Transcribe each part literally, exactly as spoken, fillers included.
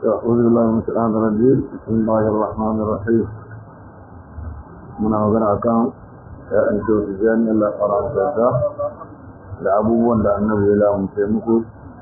أعوذ بالله من الشيطان الرجيم بسم الله الرحمن الرحيم muna magana akan ya'yan tausiyan Allah faranta da abubuwan da annabi ya lamunce muku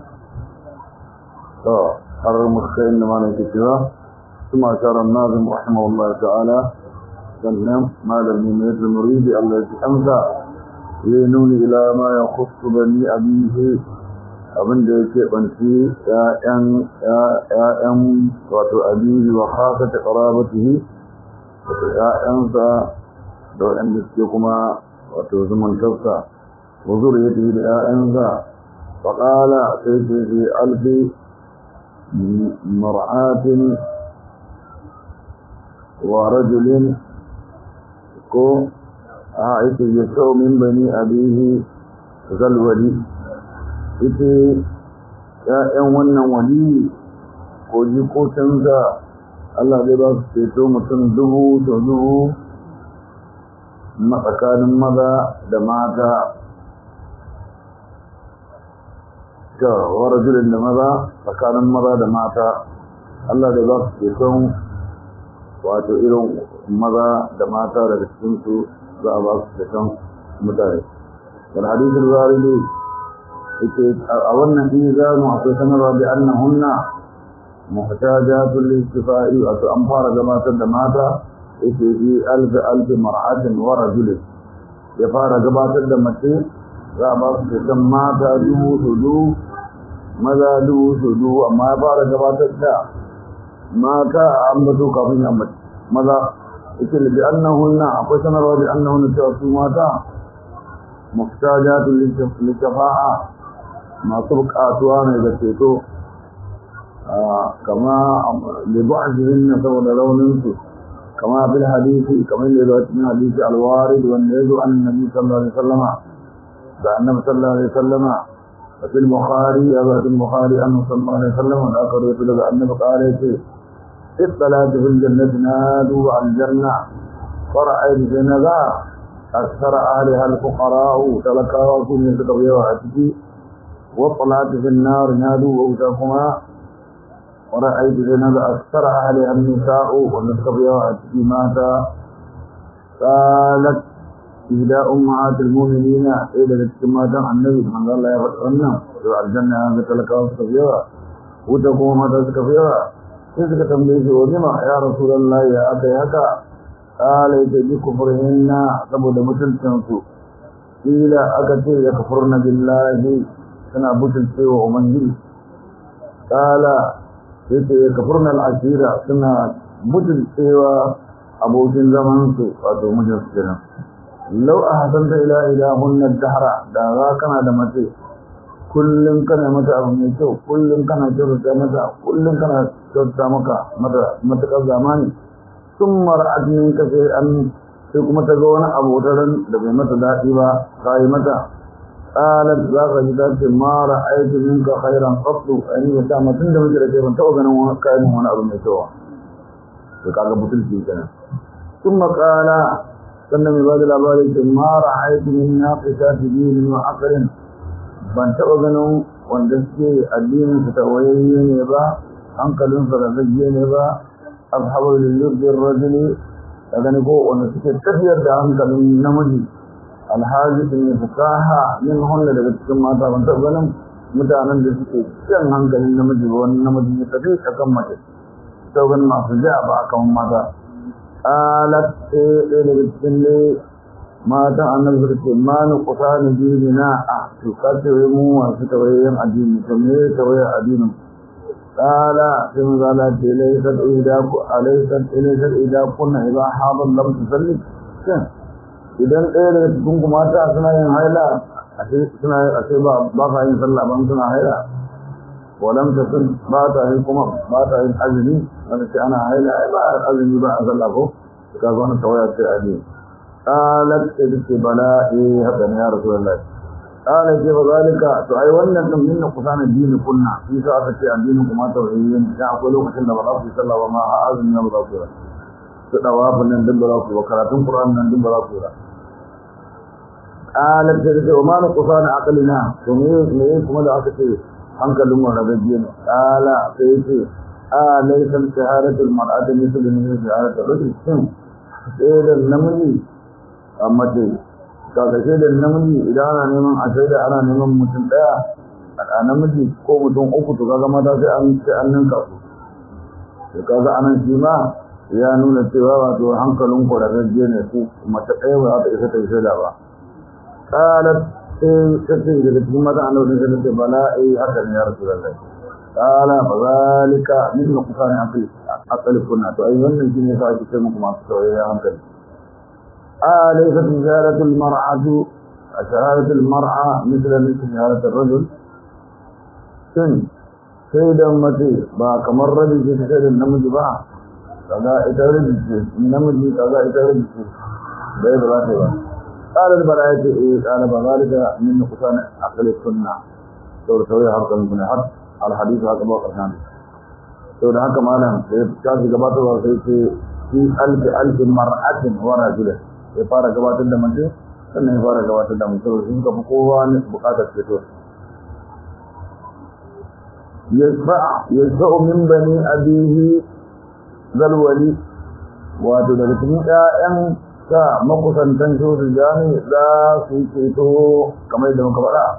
to har muka inda mana ke cewa kuma sharan nazim rahimahullah ta'ala sannan malami ne da muridi Allah ya amsa ya nuni ila ma yakhussu bani abihi abinda yake banci ya'yan ya'yan wato abihi wa khasata qarabatihi ya'yansa da waɗanda suke kuma wato zumuntarsa wa zuriyatihi da ya'yansa faqala sai ce fi alfi mar'atin wa rajulin ko a ita yasau min bani abihi zalwali ita ya'yan wannan wali ko jikokinsa Allah zai ba su ceto mutum dubu da dubu tsakanin maza da mata ga warajulin da maza tsakanin maza da mata Allah zai ba su ceton wato irin maza da mata daga cikinsu za a ba su ceton mutane wal hadisul waridi a wannan izanu akwai sanarwa bi annahunna muhtajatul listifa'i wato an fara gabatar da mata yake yi alf alf mar'atin wa rajul ya fara gabatar da mace za a ba su kan mata dubu dubu maza dubu dubu amma ya fara gabatar da mata an bato kafin ya maza yake bi annahunna akwai sanarwa bi annahunna cewa su mata muhtajatul listifa'a masu buƙatuwa ne da ceto كما لبعضهن سود لوننس كما في الحديث كما يذكر في الحديث الوارد والنبي عن النبي صلى الله عليه وسلم عن النبي صلى الله عليه وسلم وفي البخاري أبواب البخاري أنه صلى الله عليه وسلم والآخر يقول أنه قال في الصلاة في الجنة نادوا عن الجنة فرأيت في نذا أكثر أهلها الفقراء تلقاوا كل يتقوى وعتكي وطلعت في النار نادوا وأوتاكما ورأيت جنب أكثر أهلها النساء ونسقبها ماتا قالت إلى أمهات المؤمنين إلى الاجتماع عن النبي صلى الله عليه وسلم وعلى الجنة هذا تلك وسقبها وتقوم تسقبها تسقى تنبيه ولما يا رسول الله يا أبيك قال يتجي كفرهن سبب مثل تنسو إلى أكثر يكفرن بالله سنة بطل سيوه ومنجل قال yake kafurna al'ashira suna mutum cewa abokin zamansu wato mijinsu kenan lau a hasanta ila ilahunna dahra da za kana da mace kullum kana mata abu mai kyau kullum kana kyautata mata kullum kana kyautata maka mata matakar zamani sun mara'at minka sai an sai kuma ta ga wani abotaran da bai mata daɗi ba ka yi mata قالت ذاك جدات ما رأيت منك خيرا قط أني يتامى تند مجرى كيفا توقنا وكاين وانا أبو ميتوا فقال بطل فيه كنا ثم قال سنة مباد الأبالي ما رأيت من ناقشات دين وعقل بان توقنا واندسكي الدين ستويين يبا أنقل فرزجين يبا أصحاب لليرد الرجل لكن يقول واندسكي تفير دا أنقل النمجي alhaji ne fukaha min hunna daga cikin mata ban taɓa ganin mutanen da suke cikin hankalin namiji ba wani namiji ya tafi akan mace sau ganin masu ja ba a kan mata alat ɗaya daga cikin ne matan annabi suka ce ma ni kusa ni dini na a to ka ce wai mu masu tawayen addini to me tawayen addinin qala sai mun zala ce laysat idaku alaysat ilaysat idakunna idha hadan lam tusalli idan ɗaya daga cikin kuma mata suna yin haila a suna a ce ba ba ka yin sallah ba suna haila walam ta sun ba ta yin kuma ba ta yin azumi wanda ce ana haila ai ba azumi ba a sallah ko ka zo na tawaya ce addini qalat ce bala eh haka ne ya rasulullah qala ce ba zalika to ai wannan din minna kusana dini kunna shi sa aka ce addinin kuma tauhidin da akwai lokacin da ba za ku yi sallah ba ma azumi ba za ku yi su dawafin nan duk ba za ku ba karatun qur'an nan duk ba za ku yi قالت جلسة وما نقصان عقلنا وميه كما دعا كتير hankalin mu ragagge ne kala sai ce a laysal shahadatul mar'ati mislu min shahadatul rajul shin shaidan namiji amma ce kaga shaidan namiji idan ana neman a shaida ana neman mutum daya a namiji ko mutum uku to kaga mata sai an sai an ninka su to kaga anan shi ma ya nuna cewa wato hankalin kwararraje ne su mata ɗaya ba za ta isa ta yi shaida ba qalat sai sai daga cikin mata annabi sai ta bala eh haka ne ya rasulullahi qala fa zalika min qur'ani aqli aqli kunna to ai wannan shine sai ake cewa kuma su ya hankali a laysa tijaratu almar'atu shahadatu almar'a mithla shahadatu ar-rajul shin sai da mace ba kamar rabi ce sai da namiji ba kaga ita rabi ce namiji kaga ita rabi ce bai ba ta ba قال البراءة إيه قال بذلك من نقصان عقل السنة سورة سورة حرق من حد الحديث هذا بوقت الثاني سورة هكا مالا كافي قباته ورسيته في ألف ألف مرأة ورجلة يفارة قبات الدمج سنة يفارة قبات الدمج سورة سنك بقوان بقاتة الشتور يشفع يشفع من بني أبيه ذا الولي وتدرسنك أن ka makusantan shi rijani za su ceto kamar da muka faɗa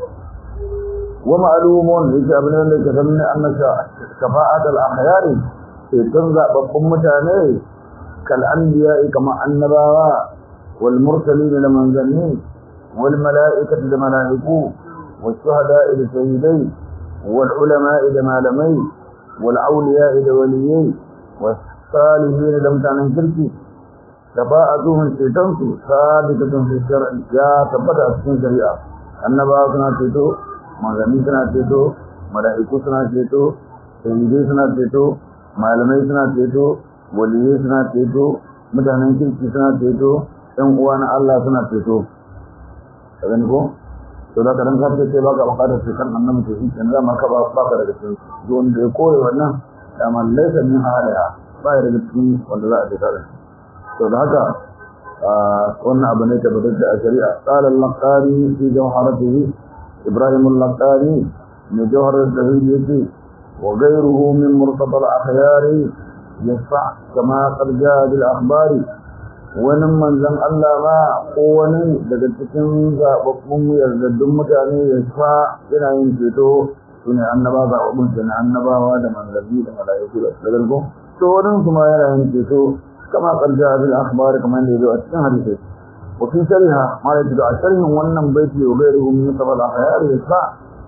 wa ma'lumun yake abin da yake sanin annaka shafa'at al-akhyari ceton zababbun mutane kal anbiya kama annabawa wal mursalin da manzanni wal mala'ikatu da mala'iku was shuhada'i da shahidai wal ulama'i da malamai wal awliya'i da waliyai was salihin da mutanen kirki شفاعتهم تيتنسو ثابتة في الشرع يا ثبت في الشريعة النبا سنا تيتو مغني سنا تيتو ملائكة سنا تيتو سيدي سنا تيتو معلمي سنا تيتو ولي سنا تيتو مدهنين كي سنا تيتو ɗan uwan Allah suna ceto kagan ko to da kadan ka ce ba ga bukatar ce kan annabi to in za ma ka ba ba ka daga cikin don da ya kore wannan da man laysa min ahliha ba ya daga cikin wanda za a ce kada to da haka wannan abu ne tabbatar da shari'a qala al-laqani fi jawharatihi ibrahim al-laqani ne jawhar al-dawid yake wa ghayruhu min murtada al-akhyari yasfa kama qad jaa bil akhbari wannan manzon Allah ma ko wani daga cikin zababbun yardaddun mutane yasfa yana yin ceto sune annaba zababbun sune annabawa da manzanni da malaiku da dalgo to wannan kuma yana yin ceto كما قد جاء بالأخبار كما يدعو أتنى حديثه وفي شرها ما يدعو أشره ونم بيتي وغيره من طبع الأخيار يدفع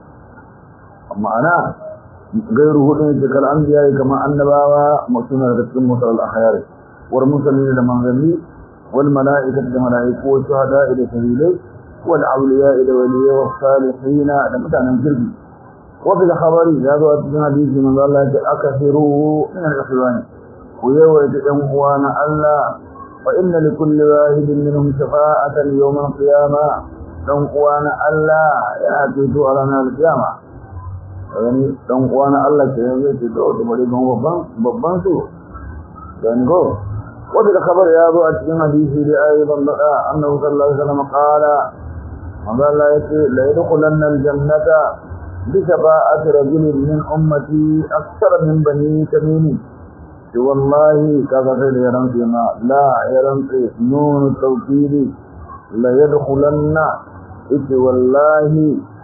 أما أنا غيره لنجك الأنبياء كما أنباوا مقصونا لتكون مصر الأخيار والمسلمين لمنزلي والملائكة لملائكة والشهداء لسبيلي والأولياء لوليه والصالحين لمتعنى الكربي وفي الخبر هذا أتنى حديث من الله أكثروه من الإخوان ويوجد أموانا الله وإن لكل واحد منهم شفاعة يوم القيامة أموانا الله يأتيت على القيامة يعني أموانا الله يأتيت تبريدهم ببان سوء يعني قول وفي الخبر يا أبو أتكين حديثي أيضا أنه صلى الله عليه وسلم قال قال لا يدخلن الجنة بشفاعة رجل من أمتي أكثر من بني تميم والله كذا يرنسي ما لا يرنسي نون التوكيد لا يدخلن إتي والله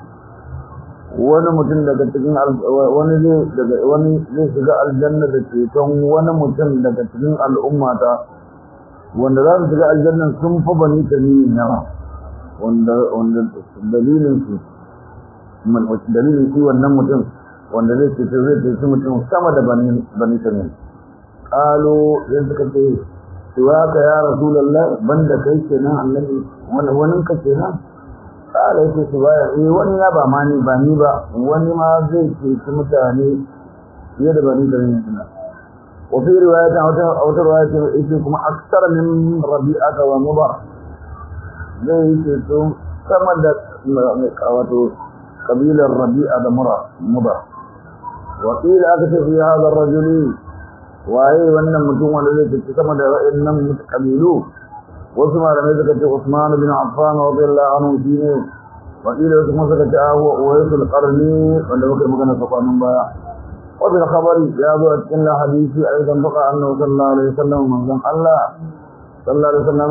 wani mutum daga cikin wani zai daga wani zai shiga aljanna da ceton wani mutum daga cikin al'ummata wanda za su shiga aljanna sun fa bani tamimi yawa wanda wanda dalilin su man dalilin shi wannan mutum wanda zai ceto zai ceto mutum sama da bani bani tamimi قالوا ذلك سواك يا رسول الله بند كيسنا النبي وننك كينا قال يسي سوايا ايه وني يابا ماني باني با وني ما زي كيس متاني يد باني دليلنا وفي رواية أو رواية إسمكم أكثر من ربيعة ومضر زي كيسو سمد قبيل الربيعة مضر وقيل أكثر في هذا الرجل waye wannan mutum wanda zai tafi sama da wa'annan kabilu wasu malamai suka ce Usman bin Affan radiyallahu anhu shine wakila wasu kuma suka ce huwa Uwaisul Qarni wanda muke magana tsakanin baya وفي الخبر جاء إن حديث أيضا بقى أنه صلى الله عليه وسلم من الله صلى الله عليه وسلم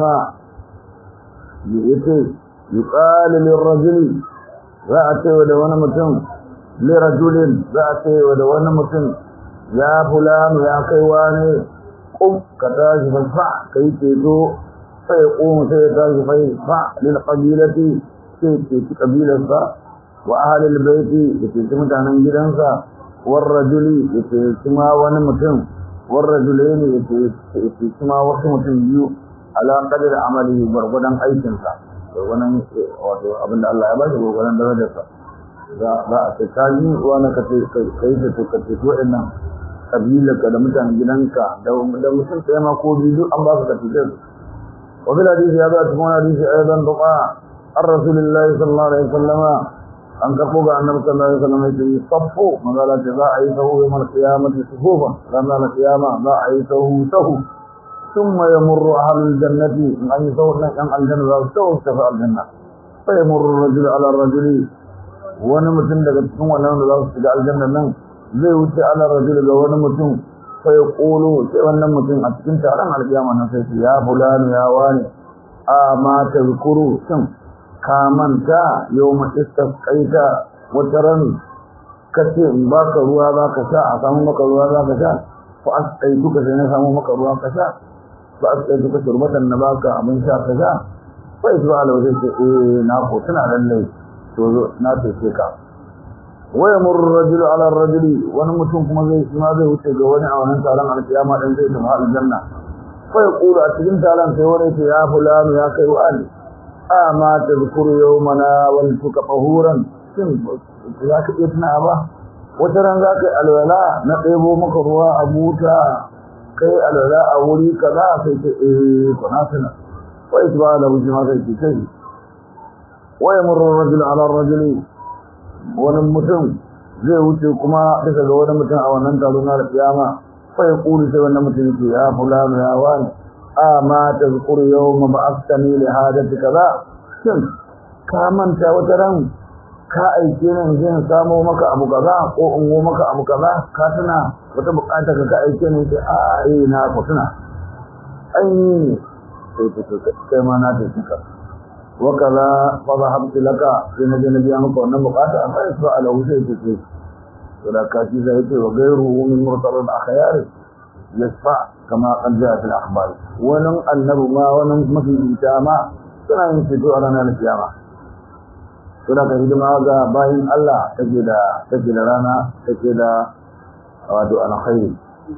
يقال للرجل رأتي ودوانا متن لرجل رأتي ودوانا متن يا فلان يا كيواني قم كتاج فالفع كي تيتو فيقوم سيتاج فيفع للقبيلة سيتي قبيلة وأهل البيت يتيتم تعنى جدنسا والرجل يتيتما ونمتن والرجلين يتيتما وكمتن يو على قدر عمله برغدان أيتنسا wannan wato abin da Allah ya bashi gogoran darajarsa za za a tsakani wani ka kai da to ka tafi wannan kabilarka da mutanen gidanka da da mutum sai ma ko biyu an ba su ka tafi wa bil hadisi ya ba tuma hadisi aidan duqa ar-rasulullahi sallallahu alaihi wasallam an karbo ga annabi sallallahu alaihi wasallam ya saffu magala ta za a yi sahu yawmal qiyamati sufufan ranar qiyama za a yi sahu sahu ثم يمر أهل الجنة أن يسوّرنا كان الجنة ويسوّر تفع الجنة فيمر الرجل على الرجل ونمتن لكتن ونمتن لكتن الجنة زي وشي على الرجل ونمتن فيقول ونمتن أتكن تعلم على القيامة نسيت يا فلان يا واني آما تذكروا سم كامنتا يوم استسقيت وترن كثير باك روا باك شاء ساموك روا باك شاء فأسقيتك سنة ساموك روا باك شاء فأسألتك شربة النباك من شاء كذا فإسبع له ذلك إيه ناقو سنع للي ناتي سيكا ويمر الرجل على الرجل ونمتن كما زي سماذي وشيقوني أو ننسى لن على القيامة لنزي سمحال الجنة فيقول أتجنت لن سيوريك يا فلان يا كيوان آما تذكر يومنا ولتك طهورا سن ذاك إثناء أبا وترن ذاك الولاء نقيبو مكروا أبوتا kai alwala a wuri kaza sai ce eh kuna sana wa isba da wuce ma sai ce sai wa yamurru rajul ala rajuli wani mutum zai wuce kuma daga ga wani mutum a wannan taro na kiyama fa ya kuli sai wannan mutum ce ya fulan ya wani amma tazkuru yawma ba'athani li hadati kaza shin ka manta wata ran ka aike ni zan samo maka abu kaza ko in go maka abu kaza ka tuna wata bukata ka ka aike ni sai a eh na ko tuna ai ne sai to kai ma na tafi ka wa kaza fa zahabtu laka sai na je na biya maka wannan bukata amma sai ala sai ce to da ka ci zai ce wa gairu min murtalal akhyar yasfa kama qad jaa fil akhbar wannan annabi ma wannan mafi ita ma suna yin fito a ranar kiyama suna ka hidima ga bayin Allah take da take da rana take da wato alkhairi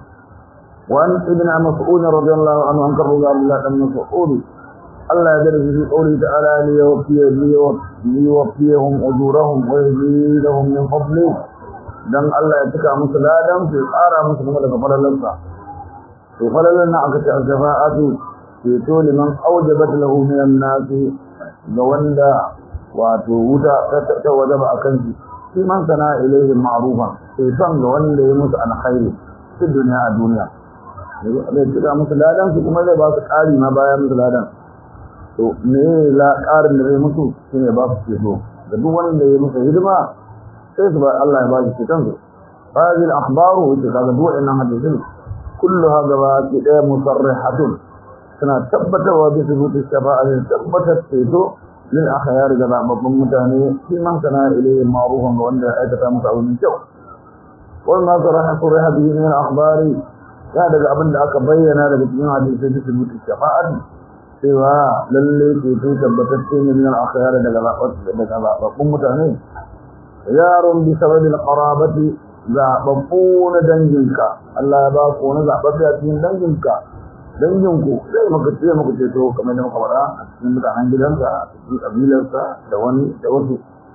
wan ibn mas'ud radiyallahu anhu an karbu ga Allah dan mas'ud Allah ya darji fi qawli ta'ala li yuwaffiya li yuwaffiyahum ujurahum wa yazidahum min fadli dan Allah ya tuka musu ladan su tsara musu kuma daga falalansa to falalan na aka ta shafa'atu to liman awjabat lahu min an-nas ga wanda wato wuta ta wajaba akan shi shi man sana ilaihi ma'rufan sai san ga wanda ya musu alkhairi fi duniya a duniya zai tuka musu ladan su kuma zai ba su ƙari ma bayan musu ladan to me la ƙarin da zai musu shine ba su ceto da duk wanda ya musu hidima sai su ba Allah ya ba shi ceton su hadhihi al-akhbaru wa kaga duk wannan hadisin kulluha gaba ki daya musarrihatun suna tabbatarwa bi subuti shafa'a tabbatar ceto lil akhyar ga babban mutane shi man sana ilayhi ma'rufan wanda ya aikata musu abu mai kyau wannan saraha saraha bi min al-akhbari ya daga abin da aka bayyana daga cikin hadisi da subuti shafa'at cewa lalle ke to tabbatacce ne min al-akhyar daga daga babban mutane yarun bi sababil qarabati zababbu na danginka Allah ya ba ku na zababbu a cikin danginka danginku zai maka ce maka ce to kamar da muka fara a cikin mutanen gidansa a cikin kabilarsa da wani da wasu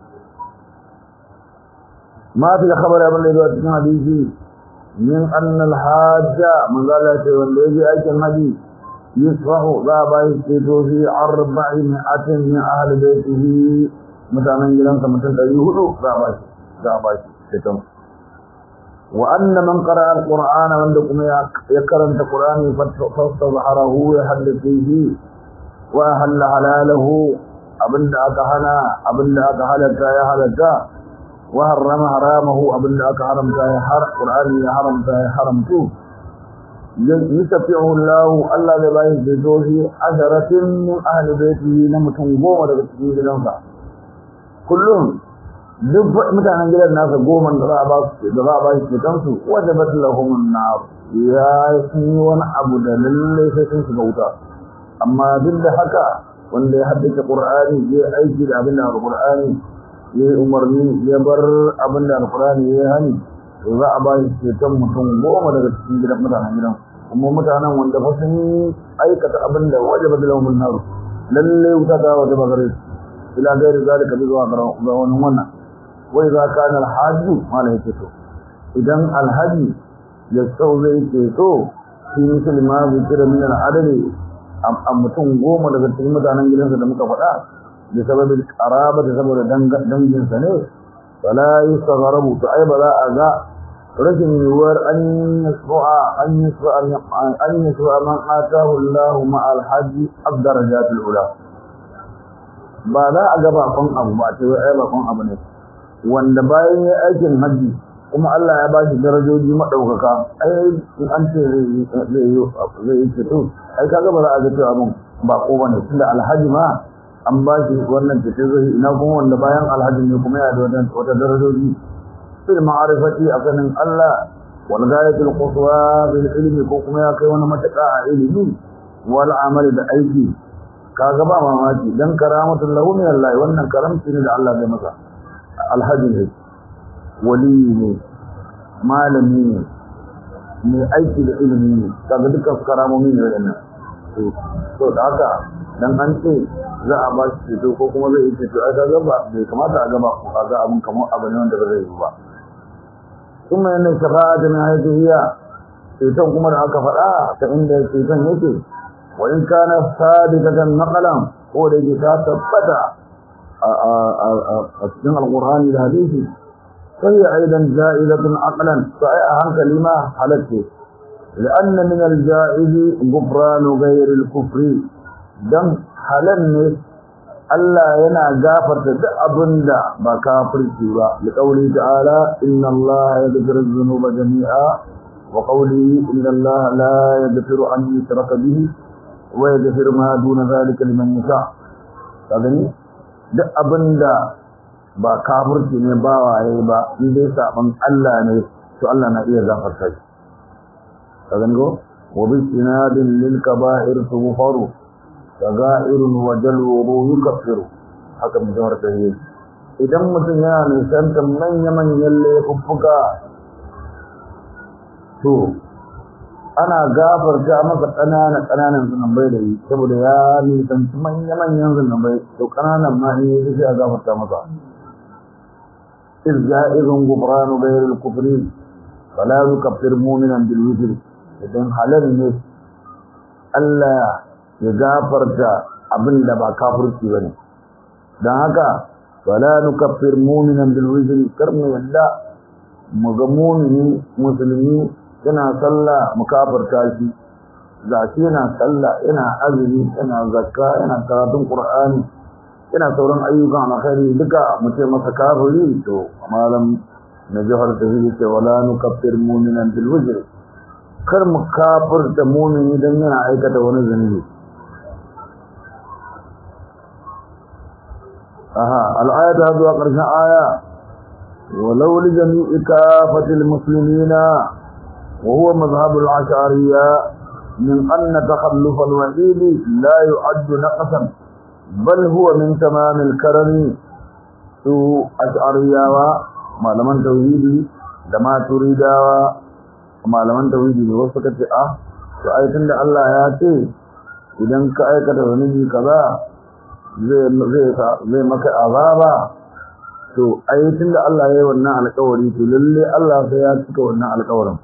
ma fi khabar abin da ya cikin hadisi min anna al-hajja man zala ce wanda yaji aikin haji yusfahu za ba yi ce to fi arba'in atin min ahli baitihi mutanen gidansa mutum ɗari hudu za ba shi za ba shi ce to وأن من قرأ القرآن عندكم يكرم القرآن فاستظهره يحدث فيه وأهل حلاله أبن أكهنا أبن أكهلك يا هلك wa harrama haramahu abinda aka haramta ya har qur'ani ya haramta ya haramtu yusafihu Allah Allah zai bayi da dohi asharatin min ahli baiti na mutum goma daga cikin gidansa kullum duk mutanen gidan nasa goma da za a ba su da za a ba su kansu wajabat lahum an-nar ya yi wani abu da lalle sai sun shiga wuta amma duk da haka wanda ya haddace qur'ani ya aiki da abin da qur'ani ya umarni ya bar abin da qur'ani ya hani za a ba shi ceton mutum goma daga cikin gidan mutanen gidan kuma mutanen wanda fa sun aikata abin da wajabat lahum an-nar lalle wuta ta wajaba gare su ila gairi zalika bi zuwa ga wannan wannan wai za ka na alhaji malai ceto idan alhaji ya sau zai ceto shi musulma zai kira min al'adari a mutum goma daga cikin mutanen gidansa da muka faɗa da sababin karaba da saboda danginsa ne wala yusagharabu to ai ba za a ga rashin yiwuwar an yasfa an yasfa an yasfa man atahu Allah ma alhaji ad-darajatul ula ba za a ga bakon abu ba ce ai bakon abu ne wanda bayan ya aikin haji kuma Allah ya bashi darajoji madaukaka ai in an ce zai yi zai yi fito ai kaga ba za a ga cewa abun ba ko bane tunda alhaji ma an bashi wannan fito zai ina kuma wanda bayan alhaji ne kuma ya da wata darajoji fil ma'rifati akanin Allah wal ghayatul quswa bil ilmi ko kuma ya kai wani mataka a ilimi wal amali da aiki kaga ba mamaki dan karamatul lahu min Allah wannan karamci ne da Allah zai masa alhaji ne wali ne malami ne mai aiki da ilimi ne kaga dukkan karamomi ne wannan to da haka dan an ce za a ba shi to ko kuma zai ce to ai kaga ba bai kamata a gaba ko kaga abun kamar abu ne wanda ba zai yi ba kuma yana shafa'atu min hayyiya ceton kuma da aka faɗa ta inda ceton yake wa in kana sadiqatan naqalan ko da yake ta tabbata a cikin alqur'ani da hadisi sai aidan ja'ilatun aqlan sai a hankali ma halatte لأن من الجائز غفران غير الكفر دم حلن Allah yana gafarta duk abinda ba kafirci ba liqauli ta'ala inna Allah yaghfiru dhunuba jami'a wa qawli inna Allah la yaghfiru an yushraka bihi wa yaghfiru ma duna zalika liman yasha kadani duk abinda ba kafirci ne ba waye ba in dai saban Allah ne to Allah na iya gafarta shi kadani go wa bi sinadin lil kaba'ir tughfaru sagairun wa jalwuru yukaffiru haka mun jawar ta yi idan mutum yana nisanta manya-manyan laifuffuka to ana gafarta masa ƙananan-ƙananan zunubai da yi saboda ya nisanci manya-manyan zunubai to ƙananan ma ne ya sai a gafarta masa izja'izun gufranu gairul kufri fala yukaffir mu'minan bil wizr idan halal ne Allah ya gafarta abin da ba kafirci bane dan haka wala nukaffir mu'minan bil wizri karmu yadda mu ga mu'mini musulmi yana sallah mu kafirta shi zaki yana sallah yana azumi yana zakka yana karatun qur'ani yana sauran ayyukan alkhairi duka mu ce masa kafiri to malam na jihar tafsiri ce wala nukaffir mu'minan bil wizri kar mu kafirta mu'mini dan yana aikata wani zunubi aha al-ayat hadu qarsha aya walau li jami'i kafatil muslimina wa huwa madhhab al-ash'ariyya min anna takhalluf al-wa'id la yu'add naqsan bal huwa min tamam al-karam su ash'ariyya wa malaman tauhidi da maturidawa malaman tauhidi ne wasu kace ah to ai tunda Allah ya ce idan ka aikata wani kaza zai zai maka azaba to ai tunda Allah yayi wannan alƙawari to lalle Allah sai ya cika wannan alƙawarin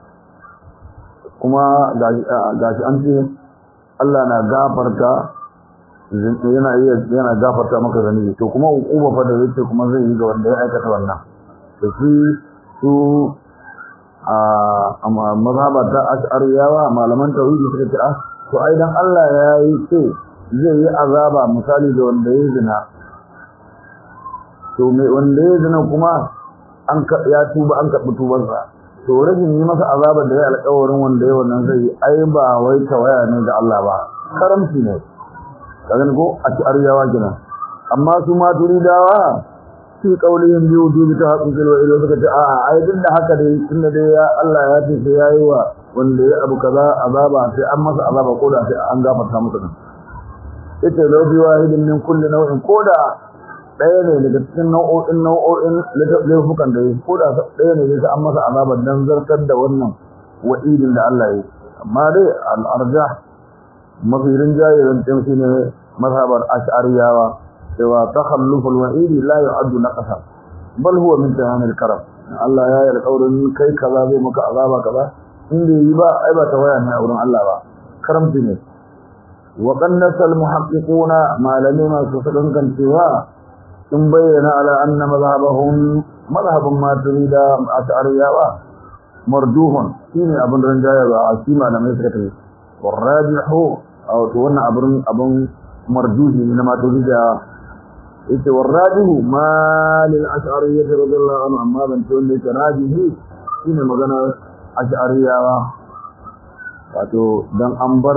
kuma gashi an ce Allah na gafarta yana iya yana gafarta maka zanibi to kuma hukuma fa da yake kuma zai yi ga wanda ya aikata wannan to shi su a amma mazhaba ta ash'ariyawa malaman tauhidi suka ce ah to ai dan Allah ya yi ce zai yi azaba misali da wanda ya zina to mai wanda ya zina kuma an ya tuba an karɓi tubansa to rashin yi masa azabar da ya alƙawarin wanda ya wannan zai ai ba wai tawaya ne da Allah ba karamci ne kaga ko a ci aryawa kenan amma su ma turidawa su kaulin biyu dubi ta haƙin wa ilo suka ce a ai duk da haka dai tunda dai ya Allah ya ce sai yayi wa wanda ya abu kaza azaba sai an masa azaba ko da sai an gafarta masa din yace law bi wahidin min kulli naw'in koda ɗaya ne daga cikin nau'o'in nau'o'in laifukan da ya ko da ɗaya ne sai an masa azaba dan zartar da wannan wa'idin da Allah ya yi amma dai al-arjah mafi rinjaye zan ce shi ne mazhabar ash'ariyawa cewa takhalluful wa'idi la yu'addu naqasa bal huwa min tamam al-karam Allah ya yi alƙawarin kai kaza zai maka azaba kaza inda yi ba ai ba tawaya ne a wurin Allah ba karamci ne wa qannasa al-muhaqqiquna malami masu sakan kan cewa sun bayyana ala anna mazhabahum mazhabun maturida ash'ariyawa marduhun shine abin ranjaya ba a shi malamai suka tafi warajihu aw to wannan abin abin marduhi ne na maturida yace warajihu ma lil ash'ariyyah radiyallahu anhu amma ban to ne rajihi shine magana ash'ariyawa wato dan an bar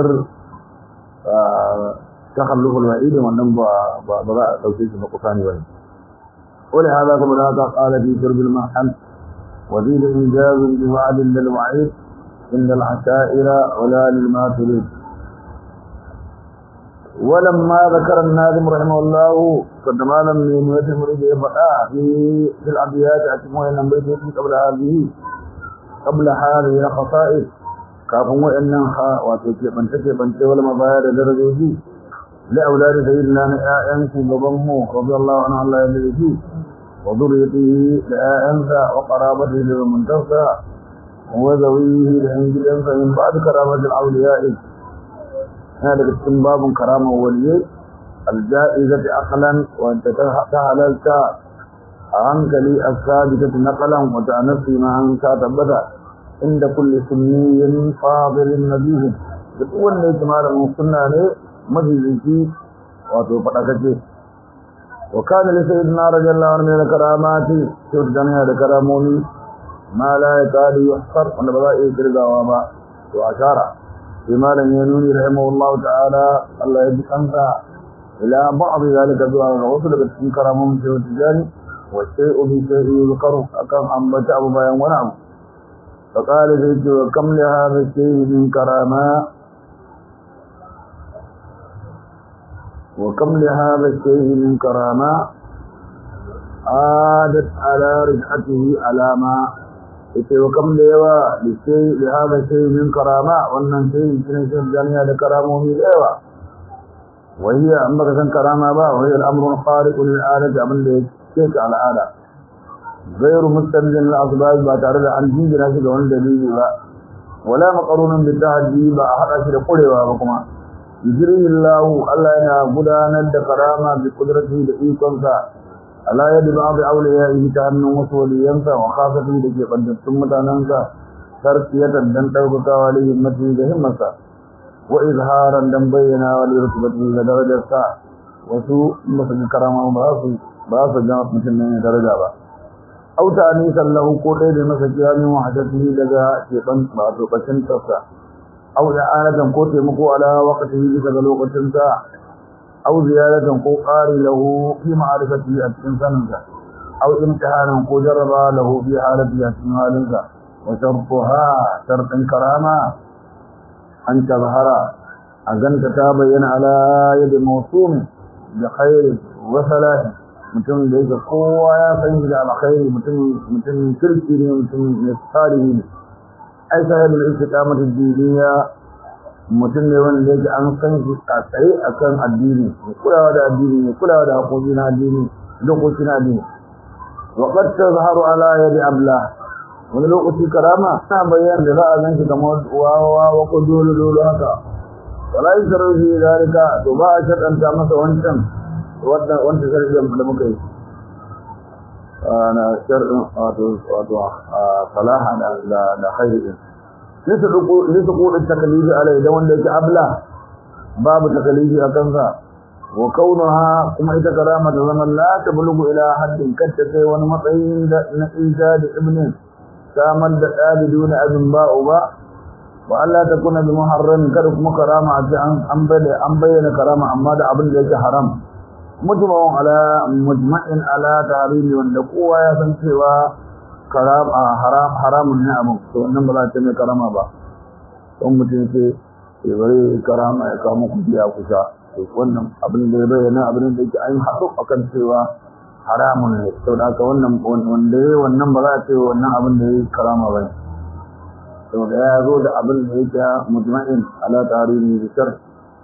تخلف الوعيد والنبى بضاء توسيس المقصاني وين ولهذا كما قال في شرب المحل وزيد إنجاز بوعد للوعيد عند العشائر ولا للماتريد ولما ذكر الناظم رحمه الله قدما لم يمت مريد يبقى في في الأبيات أتموه النبيت قبل هذه قبل هذه الخصائص كافوا إنها وتكي بنتكي بنتكي ولما بايد درجه لأولاد سيدنا أنسي بضمه رضي الله عنه الله يبديه وذريته لأنسى وقرابته للمنتصى وذويه لأنجل أنسى من بعد كرامة الأولياء هذا استنباب كرامة وليه الجائزة أقلا وأنت تهللت عنك لي الثابتة نقلا وتعنفي ما أنت تبدا عند كل سني فاضل نبيه بتقول لي تمارا مصنع mafizinci wato faɗakace wa kana li sayyidina radiyallahu anhu min karamati to dan ya da karamomi ma la yaqadi yuhsar wanda ba za a iya kirgawa ba to ashara sai malam ya nuni rahimahullahu ta'ala Allah ya bi kansa ila ba'd zalika zuwa ga wasu daga cikin karamomin sai tijani wa shay'u bi shay'i yuzkaru akan ambata abu bayan wani abu fa qala sai ce kam li hadha shay'in min karama وكم لهذا الشيء من كرامة عادت على رجعته علامة وكم لهذا الشيء لهذا الشيء من كرامة وأن شيء من شيء الجانية لكرامه لهذا وهي أمك كرامة با وهي الأمر الخارق للعادة أمن لشيك على عادة غير مستند للأسباب باتعرض عن جنج ناشد وعن دليل با ولا مقرون بالتحدي با أحد أشد قلوا بكما يجريه الله الله ينا غدانر da karama bi kudratihi da ikonsa ala yadi ba'd awliyaihi ta hannun wasu waliyansa wa khasati da ke bandattun mutanansa sarfiyatan dan daukakawa da himmati da himmarsa wa izharan dan bayyana wa rutubati da darajarsa wasu masu karama ba su ba su ga mutum ne daraja ba au ta ni sallahu ko dai da masa kiyamin wahadati daga ke ban ba to bacin tafsa أو إعانة قوت مكو على وقته بسبب الوقت أو زيادة قو قاري له في معرفته الإنسان أو امتحانا قو جرب له في حالته الإنسان وشرطها شرط كرامة أن تظهر أن تتابين على يد موصوم بخير وصلاح متن ليس قوة يا سيد على خير متن متن تركي متن يصالحين أي صاحب الاستقامة الدينية mutum ne wanda yake an san shi a tsaye akan addini kulawa da addini kulawa da haƙoƙi na addini dokoki na addini wa qad tazharu ala yadi abla wani lokaci karama ta bayyana da za a ganshi kamar wawa wa ko dole dole haka wala yasru fi zalika to ba a shaddanta masa wancan wanda wanda sarki da muka yi ana shar'in wato wato salaha da da khairin لسقوط التكليف عليه ده wanda yake abla babu takalifi a kansa wa kaunaha kuma ita karama ta zaman la tablughu ila haddin kanta kai wani matsayin da na ijad ibn samar da dalilun abin ba'u ba wa Allah ta kuna bi muharram kada kuma karama an bayyana an bayyana karama amma da abin da yake haram mujma'un ala mujma'in ala tahrimi wanda kowa ya san cewa karama haram haramun ne abin to wannan ba za ta mai karama ba don mutum ce ya bari karama ya kama kudi a kusa to wannan abin da ya bayyana abin da yake ayin haɗu akan cewa haramun ne to da haka wannan wanda ya wannan ba za a ce wannan abin da ya karama ba ne to da ya zo da abin da yake mujma'in ala tahrimi bi shar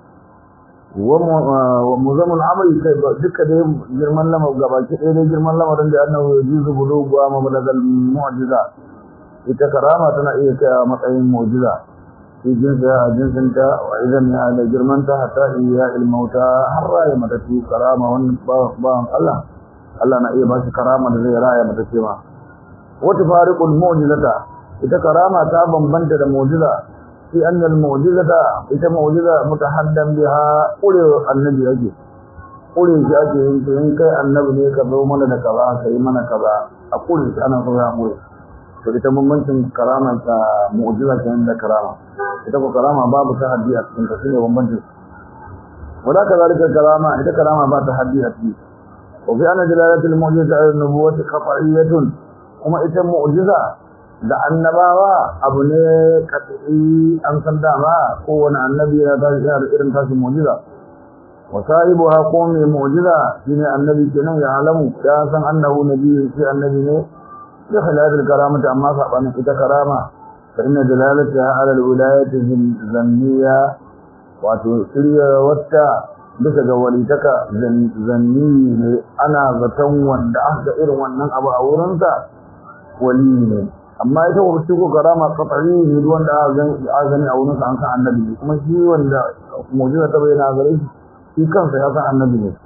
wa muzamul amri kai duka dai girman lamar gabaki ɗaya dai girman lamarin da annahu yajuzu bulugu wa mablagal mu'jiza ita karama tana iya kai matsayin mu'jiza fi jinsa jinsinta wa idan ya da girmanta hatta iya ilmauta har raya mata ci karama wannan bawan Allah Allah na iya ba shi karama da zai raya mata ce ma wata fariqul mu'jizata ita karama ta bambanta da mu'jiza في أن المعجزة إذا معجزة متحدم بها قولي النبي أجي قولي جاءتي إن كي النبي كذو من كذا كي من كذا أقولي أنا صغير أقولي فإذا ممكن كرامة معجزة عند كرامة إذا كرامة باب تحديات من تسيني ومبنجز ولا كذلك الكرامة إذا كرامة باب تحديات وفي أن دلالة المعجزة على النبوة قطعية وما إذا معجزة da annabawa abu ne katsi an san dama kowane annabi ya tashi da irin tashi mu'jiza wa sahibuha qawmi mu'jiza shine annabi kenan ya alamu ya san annahu nabi shi annabi ne ya halal karamata amma sabanin ita karama fa inna dalalata ala alwilayati zanniya wato shirya wata bisa ga walitaka zanni ne ana zaton wanda aka irin wannan abu a wurinsa wali ne amma ita ko shi ko karama qat'i ne wanda aka gani a wurin sa an san annabi kuma shi wanda mu'jiza ta bayyana gare shi shi kansa ya san annabi ne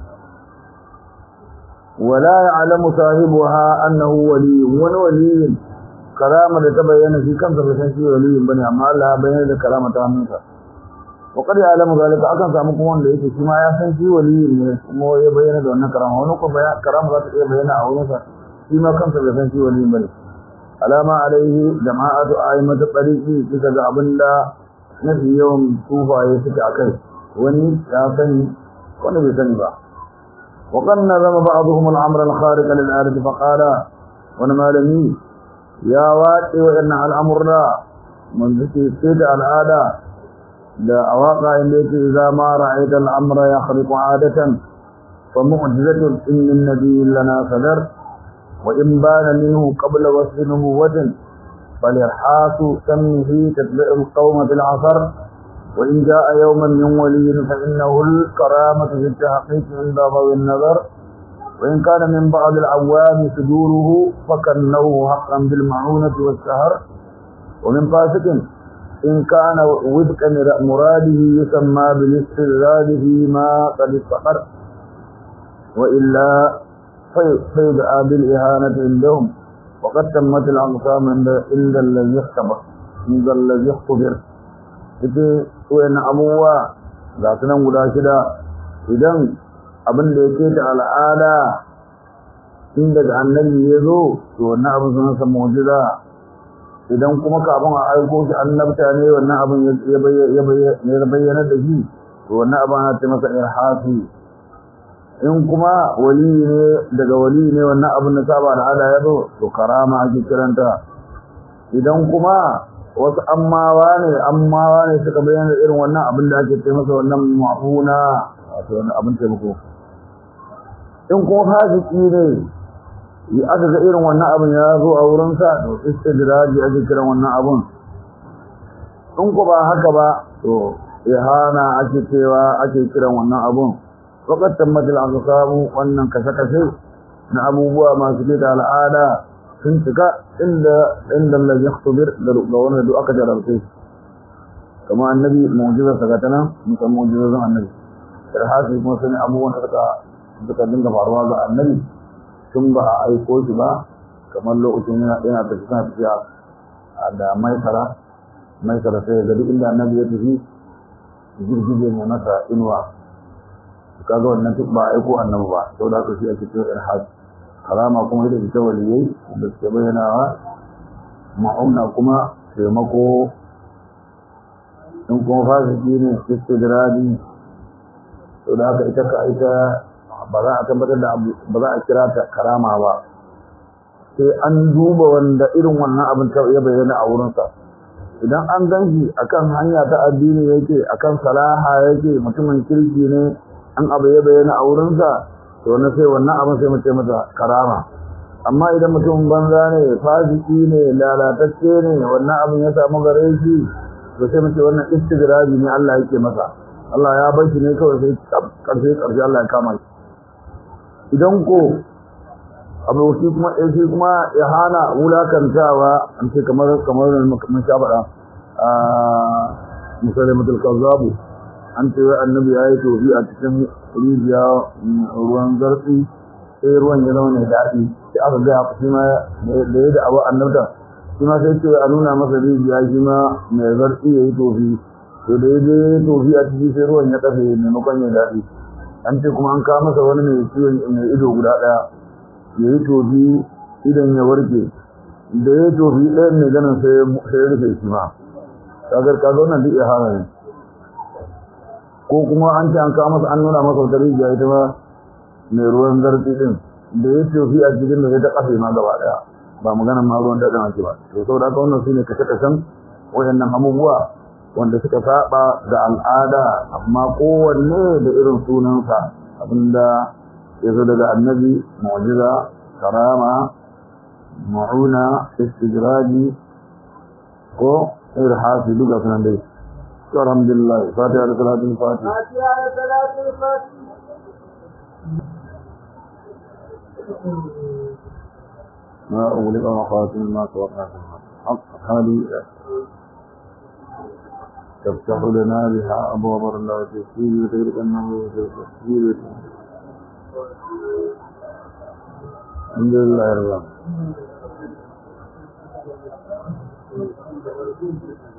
wala ya'lamu sahibuha annahu wali wani wali karama da ta bayyana shi kansa bai san shi wali bane amma Allah ya bayyana da karama ta hannunsa wa qad ya'lamu zalika akan samu kuma wanda yake shi ma ya san shi wali ne kuma ya bayyana da wannan karama wani ko bayan karama za ta iya bayyana a wurin sa shi ma kansa bai san shi wali bane alama alaihi jama'atu aimatu tariqi kika ga abinda nafi yawan tufaye suke akai wani ya sani wani bai sani ba wa qanna zama ba'dhum al-amr al-khariq lil-adat fa qala wa malami ya wati wa inna al-amra mun zike sai da al'ada da awaka inda yake idza ma ra'aita al-amra yakhriqu 'adatan fa mu'jizatun in nabiy lana sadar وإن بان منه قبل وصف نبوة فالإرحاس سمه تتبع القوم في العصر وإن جاء يوما من ولي فإنه الكرامة في التحقيق عند ضوء النظر وإن كان من بعض العوام صدوره فكنه حقا بالمعونة والسهر ومن فاسق إن كان وفق مراده يسمى بالاستدراج فيما قد استقر وإلا فيدعى بالإهانة عندهم وقد تمت الأقسام عند الذي اختبر عند الذي اختبر ita wayan abubuwa za su nan guda shida idan abin da yake da al'ada in daga annabi ya zo to wannan abin sun san mu'jiza idan kuma kafin a aiko shi annabta ne wannan abin ya bayyana da shi to wannan abin ana ce masa irhasi in kuma wali ne daga wali ne wannan abin da saba al'ada ya zo to karama ake kiranta idan kuma wasu ammawa ne ammawa ne suka bayyana irin wannan abin da ake ce masa wannan mafuna wato wannan abin taimako in kuma fasiki ne ya aka ga irin wannan abin ya zo a wurin sa to istidraji ake kiran wannan abin in ko ba haka ba to ihana ake cewa ake kiran wannan abin وقد تمت الأقسام وأن كسكسي نعبوا ما سكت على العادة سنتك إلا عند الذي يختبر لونه دو أكجر القيس كما النبي موجودة سكتنا مثل موجودة النبي terhasil maksudnya abubuwan da suka suka dinga faruwa ga annabi tun ba a aiko shi ba kamar lokacin yana yana tafiya tafiya da maisara maisara sai ga duk inda annabi ya tafi girgije ne masa inuwa kaga wannan duk ba aiko annabi ba saboda haka shi ake cewa irhas karama kuma ita ce waliyai da suke bayyanawa ma'auna kuma taimako in kuma fasiki ne istidradi saboda haka ita ka ita ba za a tabbatar da abu ba za a kira ta karama ba sai an duba wanda irin wannan abin ta ya bayyana a wurinsa idan an ganshi akan hanya ta addini yake akan salaha yake mutumin kirki ne an abu ya bayyana a wurinsa to na sai wannan abin sai mu ce masa karama amma idan mutumin banza ne fasiki ne lalatacce ne wannan abin ya samu gare shi to sai mu ce wannan istidraji ne Allah yake masa Allah ya bar shi ne kawai sai karshe karshe Allah ya kama shi idan ko abu shi kuma shi kuma ya hana wulakantawa an ce kamar kamar mun sha faɗa a musalimatul kazzabu an ce annabi ya yi tofi a cikin rijiya ruwan zarfi sai ruwan ya zama mai daɗi sai aka gaya shi ma da ya da abu annabta shi ma sai ce a nuna masa rijiya shi ma mai zarfi ya yi tofi to da ya je tofi a ciki sai ruwan ya kafe maimakon ya daɗi an ce kuma an kawo masa wani mai ciwon mai ido guda ɗaya ya yi tofi idan ya warke da ya yi tofi ɗayan mai ganin sai ya rufe shi ma kagar kaga wannan duk ya hana ne ko kuma an ce an kawo masa an nuna masa wata rijiya ita ma mai ruwan zarfi din da ya tofi a cikin da ya ta kafe ma gaba ɗaya ba maganan ma ruwan daɗin ake ba to saboda haka wannan su ne kashe-kashen waɗannan abubuwa wanda suka saba da al'ada amma kowanne da irin sunansa abinda ya zo daga annabi mu'jiza karama ma'una istidraji ko irhasi duka sunan dai to alhamdulillah fatiha da salatul fatiha fatiha da salatul fatiha ما أغلق وخاتم ما توقع في الحق هذه تفتح لنا بها أبواب الله تسير وتغرق النمو وتسير الحمد لله رب العالمين